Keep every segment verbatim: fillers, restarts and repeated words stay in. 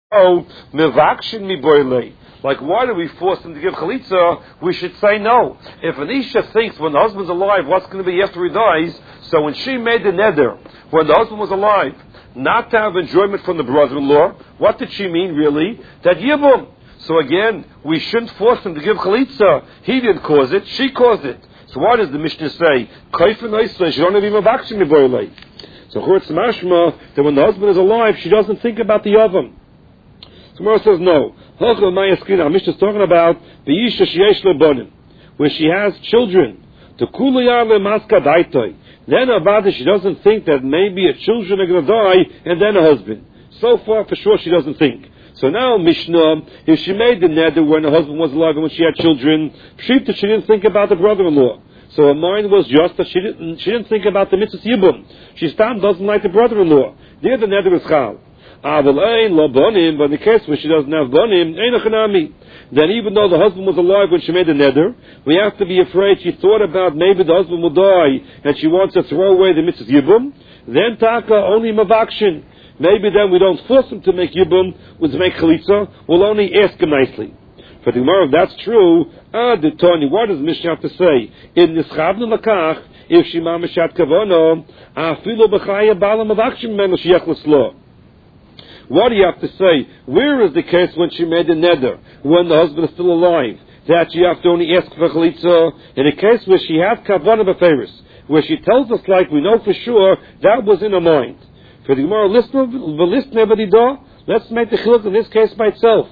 Oh, mevakshin mi boilei. Like, why do we force him to give chalitza? We should say no. If an isha thinks when the husband's alive, what's going to be after he dies, so when she made the neder, when the husband was alive, not to have enjoyment from the brother-in-law, what did she mean really? That yibum. So again, we shouldn't force him to give chalitza. He didn't cause it, she caused it. So why does the Mishnah say, kaifin oisle, she don't have even mevakshin mi boilei? So churtz mashma, that when the husband is alive, she doesn't think about the oven. Gemara says no. Mishnah is talking about the Isha sheyesh lebanim, where she has children. The kuliyar lemaska daitoi. Then about it, she doesn't think that maybe her children are going to die, and then a husband. So far, for sure, she doesn't think. So now, Mishnah, if she made the neder when her husband was alive and when she had children, she didn't think about the brother-in-law. So her mind was just that she didn't, she didn't think about the mitzvah yibum. She still doesn't like the brother-in-law. There, the neder is chal. But in the case where she doesn't have bonim, then even though the husband was alive when she made the neder, we have to be afraid she thought about maybe the husband will die and she wants to throw away the mitzvah yibum. Then taka only mavakshin. Maybe then we don't force him to make yibum, we'll make chalitza. We'll only ask him nicely. For the Gemara, if that's true, ah, the Tony, what does Mishnah have to say? In this chavnu lakach, if she mamishat kavono, afilu b'chaya bala mavakshin menu sheyach l'slo. What do you have to say? Where is the case when she made the neder, when the husband is still alive, that you have to only ask for chalitza? In a case where she had kavanah b'feiris, where she tells us like we know for sure, that was in her mind. For the Gemara, let's make the chiluk in this case by itself.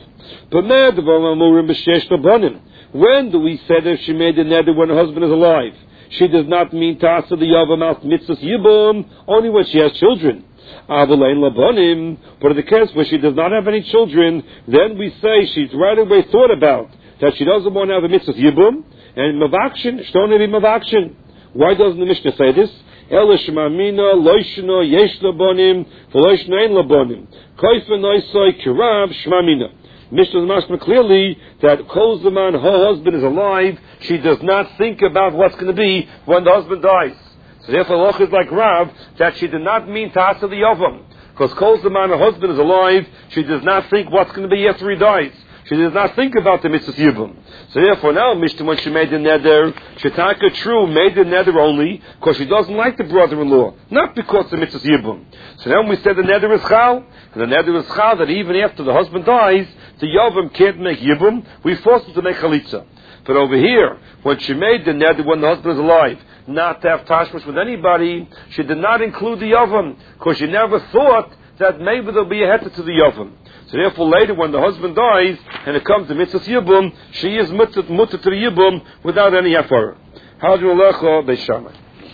When do we say that she made the neder when her husband is alive? She does not mean ta'asa the yavam al mitzvahs yibum, only when she has children. But in the case where she does not have any children, then we say she's right away thought about that she doesn't want to have a mitzvah yibum and mavakshin, shtonevi mavakshin. Why doesn't the Mishnah say this? Elishmamina loishna yesh labonim v'loishna ein labonim kaifen oisai kirab shmamina. Mishnah is clearly that calls the man her husband is alive, she does not think about what's going to be when the husband dies. So therefore, Loch is like Rav, that she did not mean Tasa the Yavam. Because calls the man her husband is alive, she does not think what's going to be after he dies. She does not think about the mitzvah Yibum. So therefore, now, Mishnah, when she made the neder, Shetaka true made the neder only because she doesn't like the brother-in-law, not because the mitzvah Yibum. So now we said the neder is chal, and the neder is chal that even after the husband dies, the Yavam can't make Yibum, we force him to make chalitza. But over here, when she made the neder when the husband is alive, not to have tashmish with anybody, she did not include the Yavam, because she never thought that maybe there'll be a heter to the Yavam. So therefore later when the husband dies, and it comes to mitzvah Yibum, she is mutter to the Yibum without any hafara. Ha'adru lecha be'shamai.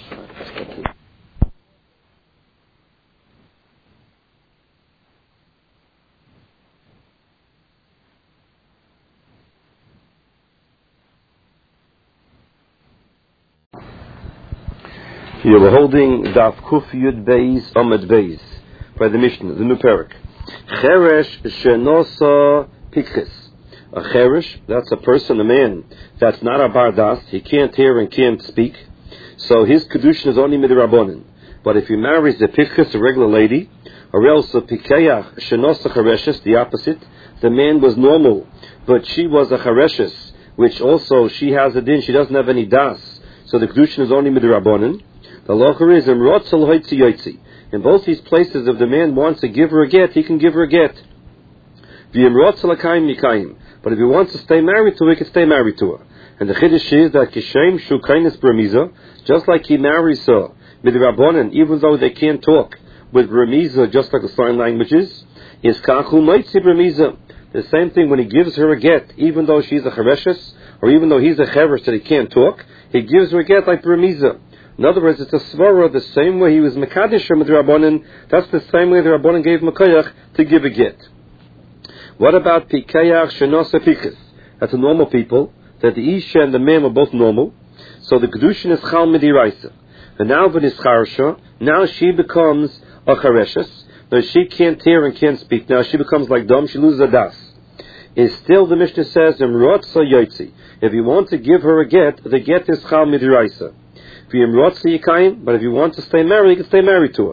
Here we're holding Daf Kuf Yud Beis Amud Beis by the Mishnah, the new parak. Cheresh shenosa pikches. A cheresh, that's a person, a man that's not a bardas. He can't hear and can't speak. So his kedushin is only midrabanan. But if he marries a pikches, a regular lady, or else a pikeyach shenosa chereshes, the opposite. The man was normal, but she was a chereshes, which also she has a din. She doesn't have any das. So the kedushin is only midrabanan. The locher is imrotzal hoitzi yotzi. In both these places, if the man wants to give her a get, he can give her a get. V'imrotzal akayim mikayim. But if he wants to stay married to her, he can stay married to her. And the chiddush is that kishem shu kainis bremiza, just like he marries her midrabanan, even though they can't talk with bremiza, just like the sign languages, is kachu moitzi bremiza. The same thing when he gives her a get, even though she's a chereshes, or even though he's a cheresh that he can't talk, he gives her a get like bremiza. In other words, it's a svara, the same way he was mekadesh with the Rabbanan, that's the same way the Rabbanan gave Mekayach to give a get. What about Pikayach Shenosa Pikhes? That's a normal people, that the Isha and the man were both normal, so the Kedushin is Chal Midiraisa. And now when it's Charsha, now she becomes a Chareshes, now she can't hear and can't speak, now she becomes like dumb, she loses a das. Is still the Mishnah says, Imrotza Yotzi. If you want to give her a get, the get is Chal Midiraisa. But if you want to stay married, you can stay married to her.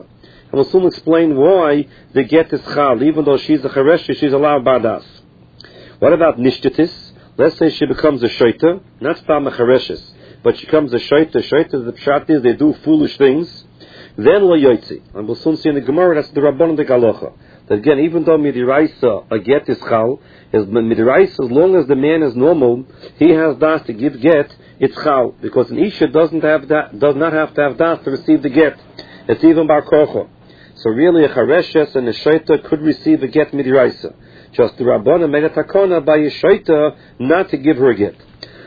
And we'll soon explain why the get is chal. Even though she's a charesh, she's allowed bardas. What about nishtatis? Let's say she becomes a shaita, not stam a chareshes, but she becomes a shaita. Shaita, the pshat is they do foolish things. Then lo yoitzi. And we'll soon see in the Gemara, that's the Rabban de Galocha. That again, even though midiraisa, a get is chal, is midiraisa, as long as the man is normal, he has das to give get, it's chal. Because an isha doesn't have that, does not have to have das to receive the get. It's even bar kocha. So really a chareshes and a shaita could receive a get midiraisa. Just the Rabbana made a takana by a shaita not to give her a get.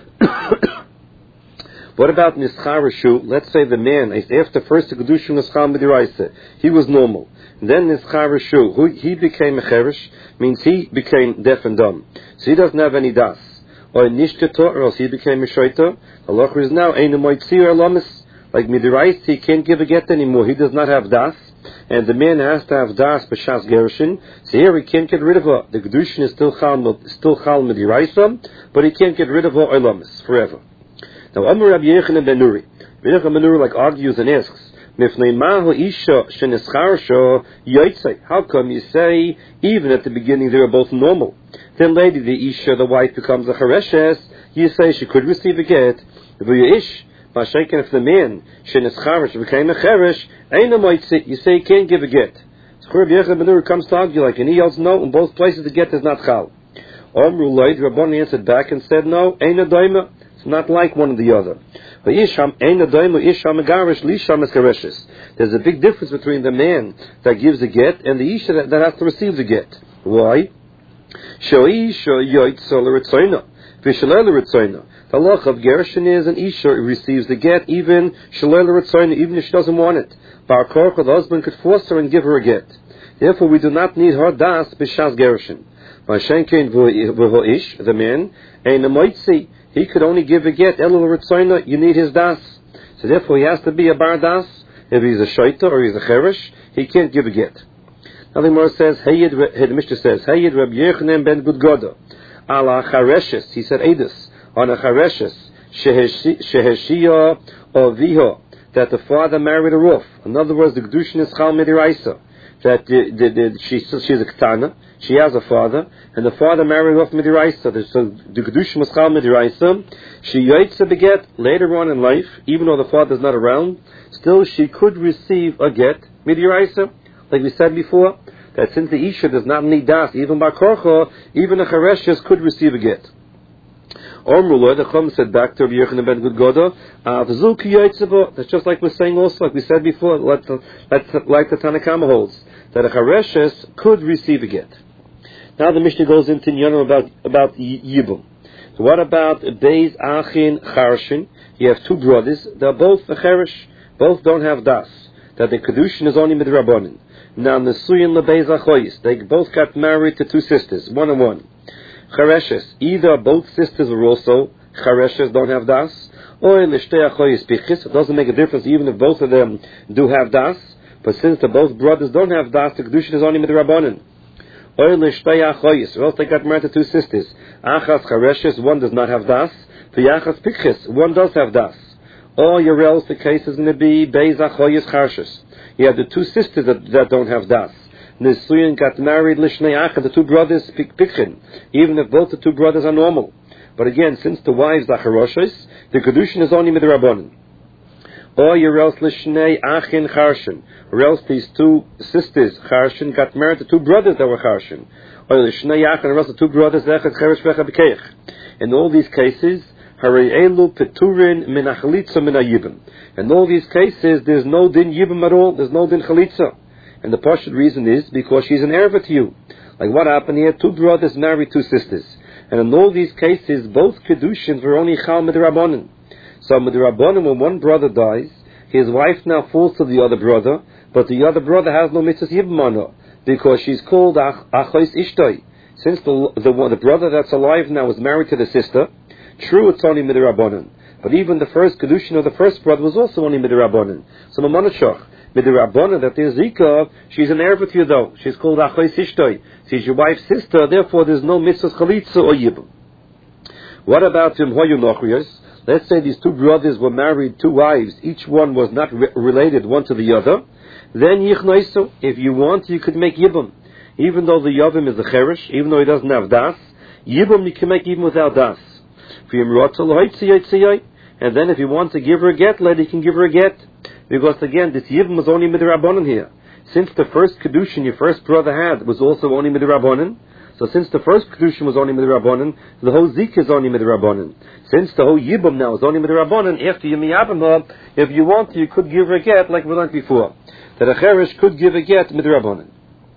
What about nischar reshu? Let's say the man, after first the kedusha nischar midiraisa, he was normal. Then nischar reshu, who he became a cherish, means he became deaf and dumb. So he doesn't have any das. Or nishtata, or else he became a shaita. Allah is now einu moitzi or lamis. Like midiraisa, he can't give a get anymore. He does not have das. And the man has to have das b'shas gerushin. So here he can't get rid of her. The kedushin is still chal, still chal midiraisa, but he can't get rid of her olamis forever. Now, Amar Rabbi Yochanan ben Nuri, Rabbi Yochanan ben Nuri like argues and asks, "Mifnei mahu isha shenischarsha yotzei." How come you say even at the beginning they were both normal? Then later the isha, the wife, becomes a chareshes. You say she could receive a get. V'yish. If the man shenischaresh became a cheresh, ain't a you say he can't give a get. So Rabbi Yochanan ben Nuri comes to argue like, and he yells no. In both places the get is not chal. Amru Loi, Rabban answered back and said no, ain't a daima. It's not like one or the other. But isham ain't a daima, isham megarish, lisham is chereshes. There's a big difference between the man that gives a get and the isha that, that has to receive the get. Why? Shoisha yoitza l'ritzoina, v'shalel l'ritzoina. The halach of gerushin is an isha receives the get even shalel l'ritzoina, even if she doesn't want it. Bar korcha, the husband could force her and give her a get. Therefore, we do not need her das b'shas gerushin. V'shenkein v'ho'ish, the man, ain't a moitzi. He could only give a get, elul l'ritzoina, you need his das. So therefore, he has to be a bar das. If he's a shaita or he's a cheresh, he can't give a get. Now the Gemara says, Hayid, the Mishnah says, Hayid Rabbi Yochanan ben Gudgoda, ala chareshes, he said edus, on a chareshes, sheheshia oviha, that the father married her off. In other words, the kedushin is chal midiraisa, that the, the, the, she, she's a ketana, she has a father, and the father married off midiraisa. So the kedushin was chal midiraisa. She yaitza beget later on in life, even though the father is not around, still she could receive a get midiraisa, like we said before. That since the isha does not need das, even by korcha, even a chareshes could receive a get. Omrullah, the Chum said back to Rabbi Yochanan ben Gudgoda, that's just like we're saying also, like we said before, let's, let's, like the Tanakama holds, that a chareshes could receive a get. Now the Mishnah goes into Nyanim about, about Yibum. So what about Beis Achin Charshin? You have two brothers, they're both a cheresh, both don't have das, that the kedushin is only midrabanan. Now, Nesuyin lebeis achoyis, they both got married to two sisters, one and one. Chareshes, either both sisters are also chareshes, don't have das, or lishtei achoyis pichis, it doesn't make a difference even if both of them do have das, but since the both brothers don't have das, the kedushin is only midrabanan. Or lishtei achoyis, or else they got married to two sisters. Achas chareshes, one does not have das, v'yachas pichis, one does have das. Or your else the case is going to be beis achoyis charshes. You have the two sisters that, that don't have das. Nesuyin got married lishnei acha, the two brothers pikchin, even if both the two brothers are normal. But again, since the wives are charoshes, the kedushin is only midrabanan. Or your else lishnei achin charshin, or else these two sisters charshin got married to two brothers that were charshin. Or lishnei achin, or else the two brothers echad cheresh v'echad b'keich. In all these cases, Harayelu Peturin min achalitza min ayibim. In all these cases, there's no din yibim at all. There's no din chalitza, and the partial reason is because she's an erva to you. Like what happened here? Two brothers married two sisters, and in all these cases, both kedushins were only chal midrabanan. So midrabanan, when one brother dies, his wife now falls to the other brother, but the other brother has no mitzvah yibim on her because she's called achos ishtoi. Since the, the the brother that's alive now is married to the sister. True, it's only midrabanan, but even the first kedushin of the first brother was also only midrabanan. So mamanashach midrabanan that there's zika, she's an erva to you though. She's called achois ishtoi. She's your wife's sister. Therefore, there's no mitzvah chalitza or yibum. What about him hoyu nochrios? let's say these two brothers were married, two wives, each one was not re- related one to the other, then yichnoisu, if you want, you could make yibum. Even though the yavim is a cherish, even though he doesn't have das, yibum you can make even without das. And then if you want to give her a get, let you can give her a get. Because again, this yibum was only midrabanan here. Since the first kedushin your first brother had was also only midrabanan, so since the first kedushin was only midrabanan, the whole zik is only midrabanan. Since the whole yibum now is only midrabanan, after you miyabim her, if you want, you could give her a get, like we learned before, that a cherish could give a get midrabanan.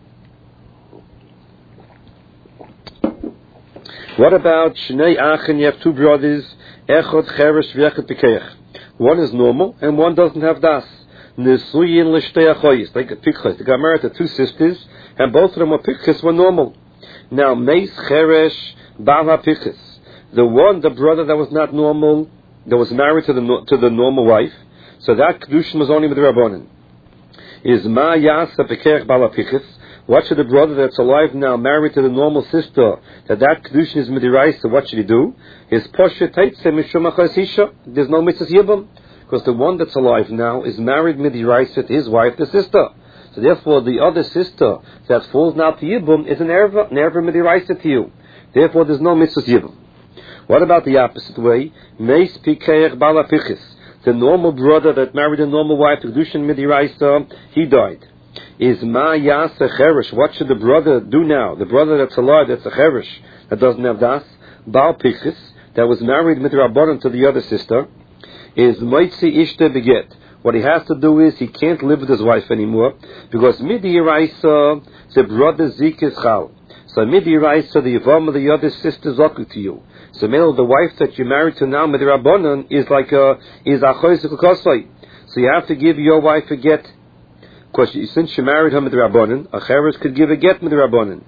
What about Shnei Achen? You have two brothers, Echad Cheresh v'Echad Pikeach. One is normal and one doesn't have das. Nesuyin l'shtei achoyis, like a Pikchas. They got married to two sisters, and both of them were Pikchas, were normal. Now Meis Cheresh Bala Pikchas, the one, the brother that was not normal, that was married to the to the normal wife, so that kedushin was only with the Rabbanan. Is Ma Yasa Pikeach Bala Pikchas? What should the brother that's alive now, married to the normal sister, that that kedushin is midiraisa, what should he do? His poshet taitse mishum achas isha. There's no mitzvah yibum, because the one that's alive now is married midiraisa to his wife, the sister. So therefore, the other sister that falls now to yibum is an erva, an erva midiraisa to you. Therefore, there's no mitzvah yibum. What about the opposite way? Meis pikeach bala pichis. The normal brother that married a normal wife, kedushin midiraisa, he died. Is ma yasa cherish? What should the brother do now? The brother that's alive, that's a cherish, that doesn't have das, bal pichis, that was married midrabanan to the other sister, is moitzi ishte beget. What he has to do is he can't live with his wife anymore, because midiraisa, the brother zik is chal. So midiraisa, the yavam of the other sister zaku to you. So male, the wife that you're married to now midrabanan is like a is achois ukosai. So you have to give your wife a get. Because since she married him with the Rabbanan, a cheres could give a get with the Rabbanan.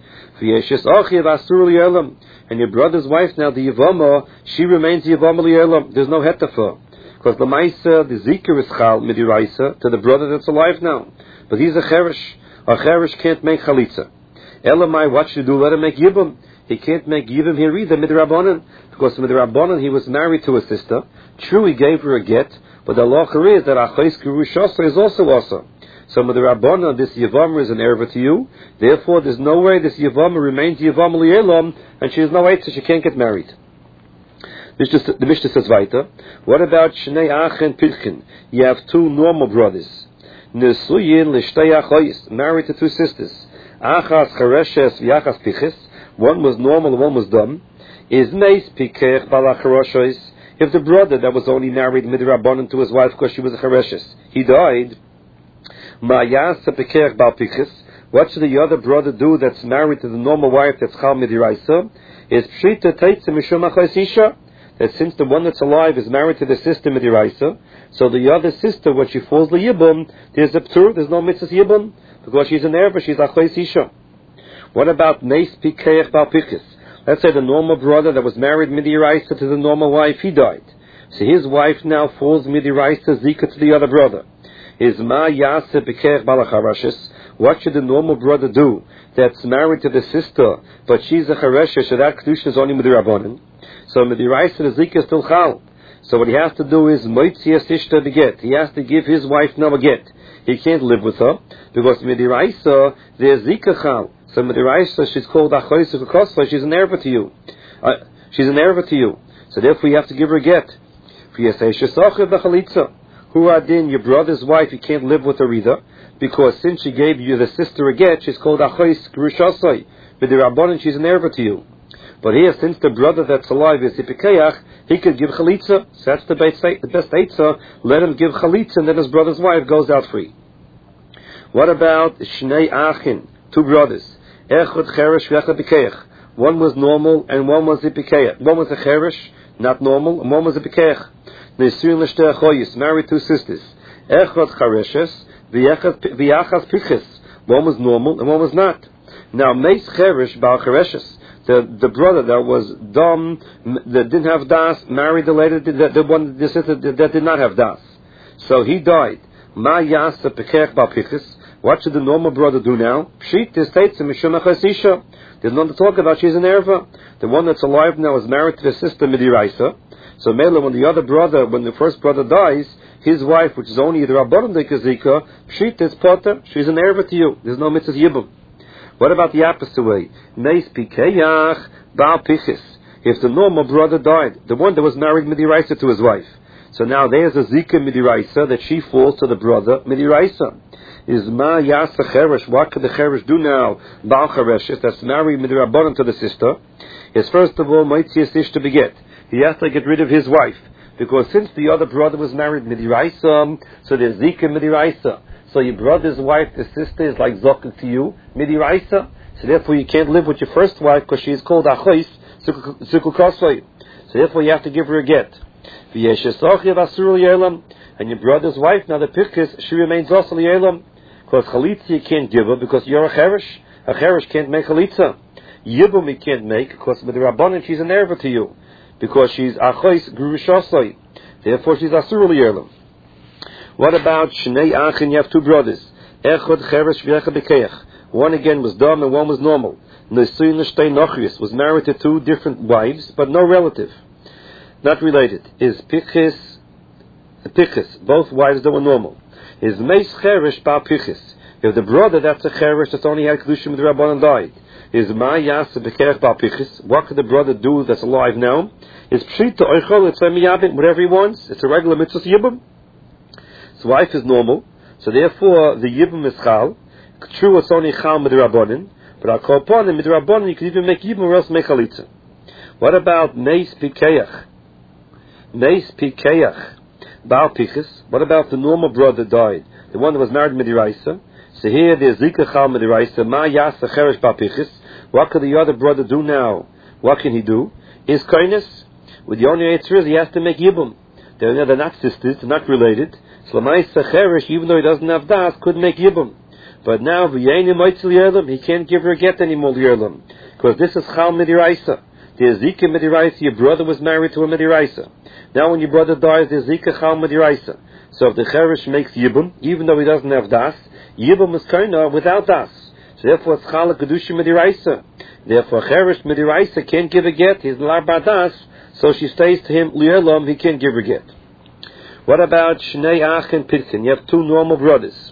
And your brother's wife now, the Yavama, she remains the Yavama Li'elam. There's no hetafa. Because the Maisa, the Zikr is chal midiraisa to the brother that's alive now. But he's a cheres. A cheres can't make chalitza. Elamai, what should you do? Let him make yibum. He can't make yibum here either, midrabanan. Because midrabanan, he was married to a sister. True, he gave her a get. But the halacha is that achais kirushasa is also also. So with the Rabbana, this Yavam is an erva to you. Therefore, there's no way this Yavam remains Yavam Li'elam, and she has no way, so she can't get married. The Mishnah says weiter. What about Shnei Achen Pilchin? You have two normal brothers. Nesuyin l'shtei achoyis, married to two sisters. Achas chareshes v'achas piches. One was normal and one was dumb. Is meis pikech balacharoshois. If the brother that was only married midrabanan to his wife because she was a chareshes, he died. What should the other brother do that's married to the normal wife that's chal midiraisa? Is pshita teitze mishum achas isha, that since the one that's alive is married to the sister midiraisa, so the other sister, when she falls liyibum, there's a ptur, there's no mitzvah yibum, because she's an erva, she's achas isha. What about neis pikeach bal pichis? Let's say the normal brother that was married midiraisa to the normal wife, he died. So his wife now falls midiraisa zika to the other brother. Is ma yase pikeach balacharashes? What should the normal brother do that's married to the sister, but she's a chareshes, so that kedusha is only midirabanan? So midiraisa the zika is still chal. So what he has to do is moitzias ishta beget. He has to give his wife now a get. He can't live with her because midiraisa there's zika chal. So midiraisa she's called achois ukosla. She's an erva to you. Uh, she's an erva to you. So therefore you have to give her a get. Who are then your brother's wife? You can't live with her either, because since she gave you the sister a get, she's called achois grushasai. But the rabbanon, she's an erva to you. But here, since the brother that's alive is hipikeach, he could give chalitza. So that's the best the best eitzah. Let him give chalitza, and then his brother's wife goes out free. What about shnei achin, two brothers? Echad cheresh v'echad pikeach. One was normal and one was hipikeach. One was a cheresh, not normal, and one was a pikeach. Nesuyin l'shtei achoyis, married two sisters. Echad chareshes, v'yachas piches. One was normal and one was not. Now, meis cheresh bal chareshes. The the brother that was dumb, that didn't have das, married the lady, the, the one the sister that did not have das. So he died. Ma yasa pekech bal piches. What should the normal brother do now? Pshit estates mishum achas isha. There's nothing to talk about. She's an erva. The one that's alive now is married to the sister midiraisa. So Mela, when the other brother, when the first brother dies, his wife, which is only the Rabbanon Dekazika, Pshit is Potter, she's an heir to you. There's no mitzvah Yibum. What about the opposite way? Meis Pikeyach Baal Pichis. If the normal brother died, the one that was married Midiraisa to his wife. So now there's a Zika Midiraisa that she falls to the brother Midiraisa. Is Ma Yasa Cheresh, what could the Cheresh do now? Baal Cheresh, that's married Midirabbanon to the sister, is first of all, Moitzias Ish to beget. He has to get rid of his wife. Because since the other brother was married Midiraisa, so there's Zika Midiraisa. So your brother's wife, the sister, is like Zokin to you, Midiraisa. So therefore you can't live with your first wife because she is called Achois, Sukukosvay. So therefore you have to give her a get. And your brother's wife, now the Pirkis, she remains also Yelam. Because Chalitza you can't give her because you're a Cheresh. A Cheresh can't make Chalitza. Yibum you can't make because with the Rabbanan she's an erva to you. Because she's Achois Grurishosai. Therefore she's Asur Yelam. What about Shnei Achin? You have two brothers. Echad Cheresh v'Echad Bekeach. One again was dumb and one was normal. Nesuin L'Shtei Nochrius was married to two different wives, but no relative. Not related. Is Pichis, Pichis, both wives that were normal. Is Meis Cheresh Ba Pichis. If the brother that's a Cheresh that's only had Kedushim with the Rabbanan died. Is Ma Yasa Bekerech Ba Pichis. What could the brother do that's alive now? Is Pshita Oichol Etzem Yabim, whatever he wants. It's a regular mitzvah Yibum. His wife is normal, so therefore the Yibum is Chal. True, it's only Chal Midrabanan, but I'll call upon him Midrabanan, you can even make Yibum or else make Chalitza. What about Meis Pikeach? Meis Pikeach Baal Pichis. What about the normal brother died? The one that was married Midiraisa. So here there's Zika Chal Midiraisa, Ma Yasa Cheresh Baal Pichis. What could the other brother do now? What can he do? Is kindness. With the only answer is he has to make Yibum. They're, they're not sisters, they're not related. So Lamaisa Cheresh, even though he doesn't have Das, could make Yibum. But now, he can't give her a get anymore, because this is Chal Midiraisa. There's Zika Midiraisa, your brother was married to a Midiraisa. Now when your brother dies, there's Zika Chal Midiraisa. So if the Cheresh makes Yibum, even though he doesn't have Das, Yibum is kind without Das. So therefore it's Chal Kedusha Midiraisa. Therefore Cheresh Midiraisa can't give a get, he's Larba Das, so she stays to him, Lielam, he can't give her a get. What about Shnei Ach and Pitkin? You have two normal brothers.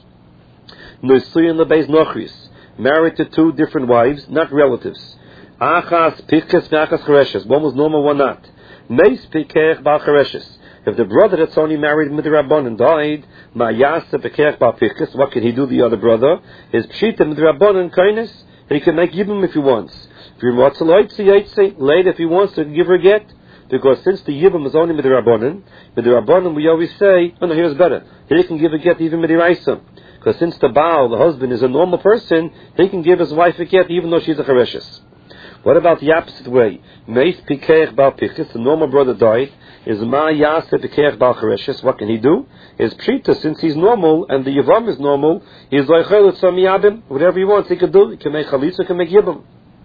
Nesuyin lebeis nochris, married to two different wives, not relatives. Achas Pichas v'achas Chereshes. One was normal, one not. Meis Pikech Bal Chereshes. If the brother that's only married Midrabanan died, Ma'yasa Pikech Bal Pichas, what can he do? The other brother is Pshita Midrabanan kindness. He can make Yibum if he wants. If he wants to later if he wants to give her a get. Because since the Yibum is only Midrabanan, Midrabanan we always say, oh no, here's better. He can give a get even Midiraisa. Because since the Baal, the husband, is a normal person, he can give his wife a get even though she's a Chereshes. What about the opposite way? Meis Pikeach Baal Pichis, the normal brother died, is Ma Yasa Pikeach Baal Chereshes. What can he do? Is Pshita, since he's normal and the Yavam is normal, he's Loichel Etzam Yabim, whatever he wants he can do. He can make Chalitza, he can make Yibam.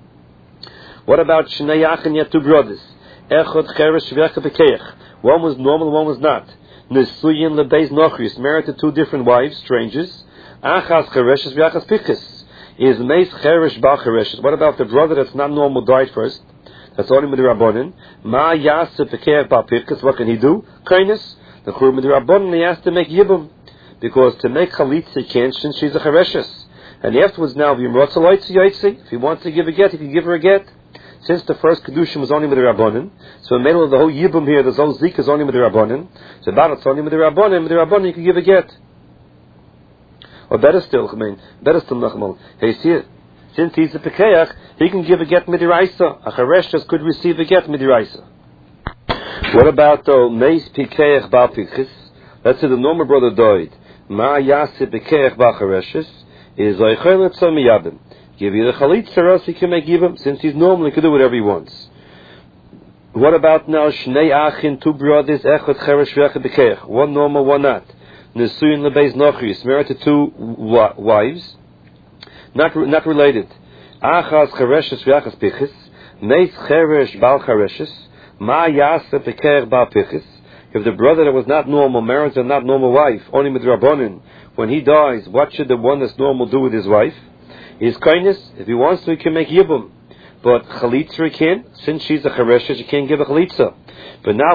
What about Shnei Achin? You have two brothers. Echad Cheresh v'Echad Pikeach. One was normal, one was not. Nesuyin lebeis nochris, married to two different wives, strangers. Achas Chereshes v'Achas Pichis. Is Meis Cheresh Bal Chereshes. What about the brother that's not normal died first? That's only Midrabanan. Ma Yasa Pikeach Bal Pichis. What can he do? Kindness. The Chur Midrabanan, he has to make Yibum. Because to make Chalitza he can't since she's a Chereshes. And afterwards now, if he wants to give a get, he can give her a get. Since the first Kedushim was only with the Rabbanan, so in the middle of the whole Yibum here, the whole Zik is only with the Rabbanan. So about it's only with the Rabbanan, with the Rabbanan you can give a get. Or better still, I mean, better still, Nachmal. Hey, see it. Since he's a Pekeach, he can give a get Midiraisa. A Chereshes could receive a get Midiraisa. What about though, Meis Pekeach Bal Pichis? Let's say the normal brother died. Ma Yasi Pekeach Bal Chereshes is Oichel Etzam Yabim. Give you the Chalitza, or else he can make Yibam. Since he's normal, he can do whatever he wants. What about now Shnei Achin, two brothers, Echad Cheresh v'Echad Bekeach. One normal, one not. Nesuyin lebeis nochris, married to two wa- wives, not not related. Achas Chereshes v'Achas Pichis. Meis Cheresh Bal Chereshes. Ma Yasa Bekeach Bal Pichis. If the brother that was not normal marries a not normal wife, only Midrabanan, when he dies, what should the one that's normal do with his wife? His kindness, if he wants to, he can make Yibum. but chalitza can. Since she's a chereshes, you can't give a chalitza. But now,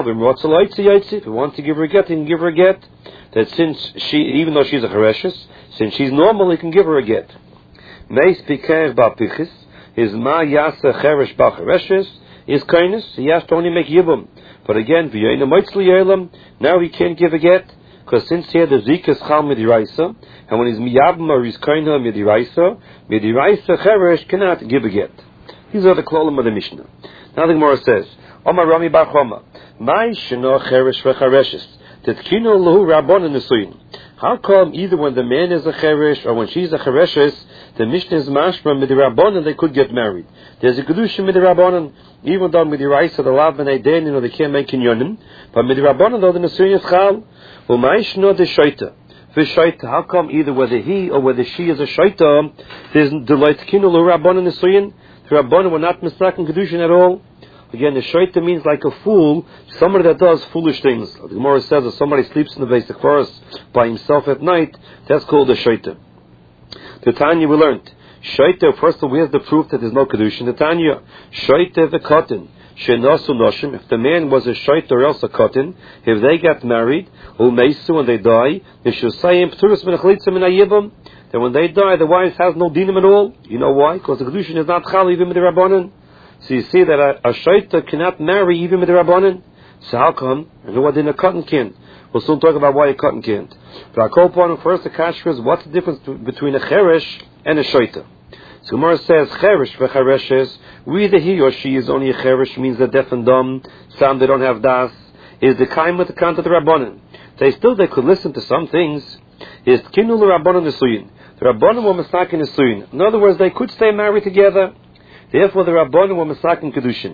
if we want to give her a get, you can give her a get. That since she, even though she's a chereshes, since she's normal, you can give her a get. Meis pikev ba'pichis is ma yasa cheresh ba'chereshes is kindness. He has to only make yibum. But again, v'yeina moitzli yelam, now he can't give a get. Because since he had the zikas chal midiraisa, and when he's miyabim or he's kaina midiraisa, midiraisa cheresh cannot give a get. These are the klolim of the Mishnah. Now the Gemara says, Omar Rami Bar Choma, Mai sheno cheresh v'chereshes, tetkino lahu rabbanon nesuyin. How come either when the man is a cheresh or when she's a chereshes, the Mishnah is mashma midirabbanon, they could get married. There's a kedusha midirabbanon, even though midiraisa the lav b'nei den, you know they can't make kinyonim, but midirabbanon though the nesuyin is chal. Umay shno de shaita. V'shaita, how come either whether he or whether she is a shaita, there's delight kinu lo rabbanon nesuyin. The rabbanon were not misaken kedushin at all. Again, the shaita means like a fool, somebody that does foolish things. The Gemara says if somebody sleeps in the basic forest by himself at night, that's called a shaita. The Tanya we learned, shaita, first of all, where's the proof that there's no kedushin? The Tanya, shaita v'kotin. Shenasu noshim, if the man was a shaita or else a kotin, if they got married, umeisu, and they die, mishusayim p'turus min achlitza min ayibam, then when they die, the wife has no dinim at all. You know why? Because the kedushin is not chal even with the rabbanon. So you see that a, a shaita cannot marry even with the rabbanon. So how come? And who didn't a cotton can't? We'll soon talk about why a cotton can't. But I call upon him first the kashrah is what's the difference between a cheresh and a shaita? So Gemara says, cheresh v'chereshes, whether he or she is only a cheresh means they're deaf and dumb, some they don't have das, is the kaim with the count of the rabbanon. They still, they could listen to some things, is kinu l'rabbanon nesuyin. The rabbanon were masakin nesuyin. In other words, they could stay married together, therefore the rabbanon were masakin kedushin.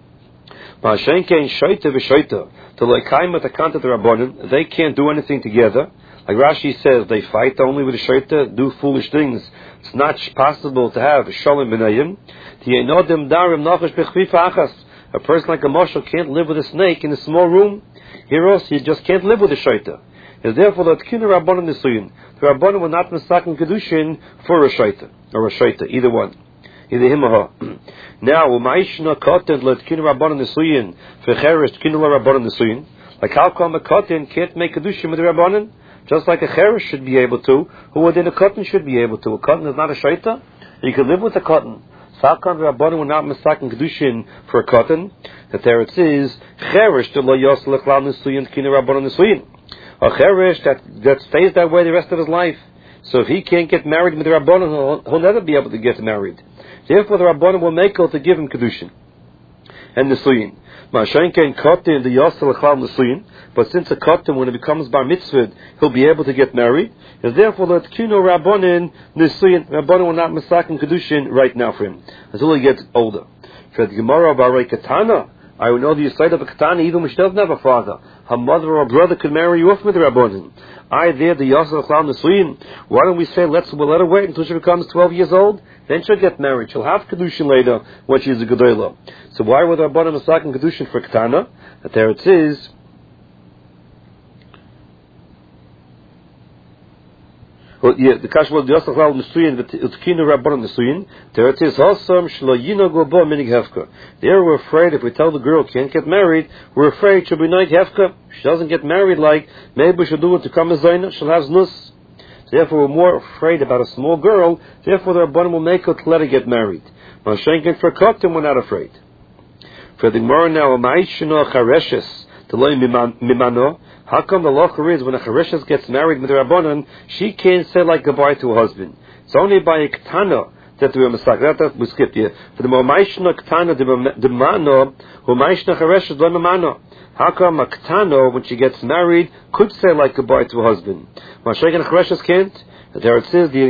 Ma'ashen kein shaita v'shaita, to like kaim with the count of the rabbanon, they can't do anything together. Like Rashi says, they fight only with the shaita, do foolish things. It's not possible to have shalom b'nayim. A person like a marshal can't live with a snake in a small room. Here also, you just can't live with a shaita. And therefore, the tkina rabbanon nesuyin. The rabbanon will not misaken kedushin for a shaita or a shaita, either one, either him or her. Now, u'ma'ishna koten l'tkina rabbanon nesuyin v'cheresh tkina rabbanon nesuyin. Like how come a koten can't make kedushin with the rabbanon? Just like a cheresh should be able to, who within a cotton should be able to. A cotton is not a shaita. You can live with a cotton. So how come the rabbanon will not misaken kedushin for a cotton? That there it says, cheresh to lo yos l'klal nesuyin kina rabbanon nesuyin. A cheresh that, that stays that way the rest of his life. So if he can't get married with the rabbanon, he'll, he'll never be able to get married. Therefore the rabbanon will make her to give him kedushin and nesuyin. Ma'ashenkein kotin the yos l'klal nesuyin. But since a kotten, when it becomes bar mitzvah, he'll be able to get married. And therefore, the tkino rabbanin nisuyin, rabbanin will not masakin kedushin right now for him until he gets older. For the Gemara barei katana, I will know the side of a katana even when she doesn't have a father. Her mother or brother could marry you off with the rabbanin. I there the yasal chal nisuyin. Why don't we say let's we'll let her wait until she becomes twelve years old? Then she'll get married. She'll have kedushin later when she's a gedolah. So why would the rabbanin masakin kedushin for katana? That there it is. Well, yeah, the kash was just allowed nesuyin, but it's kinu rabbanon nesuyin. There it is also shlo yinago bo minig hefka. There we're afraid if we tell the girl can't get married, we're afraid she'll be night hefka. She doesn't get married, like maybe she'll do it to come as zaina. She'll have znus. Therefore, we're more afraid about a small girl. Therefore, the rabbanon will make her to let her get married. Mashenkin for kotim, we're not afraid. For the Gemara now, ma'ishino chareshes to loy mimano. How come the locha is when a chereshes gets married with the rabbanon, she can't say like goodbye to her husband? It's only by a ketana that we are misak. That, that we skipped here. For the mo'maishna ketana the mano, mo'maishna chereshes lo mano. How come a ketana when she gets married could say like goodbye to her husband? Ma'ashekin chereshes can't. There it says the